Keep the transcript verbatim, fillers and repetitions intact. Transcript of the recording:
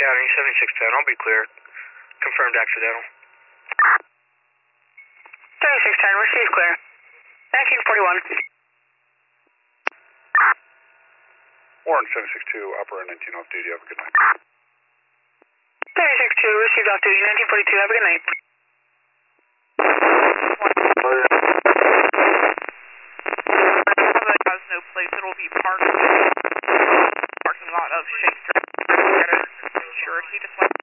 Academy, seventy-six ten, I'll be clear. Confirmed accidental. seventy-six ten, receive clear. nineteen forty-one. Warren seventy-six two, operator nineteen off duty, have a good night. seventy-six two, received off duty, nineteen forty-two, have a good night. That has no place, it'll be parked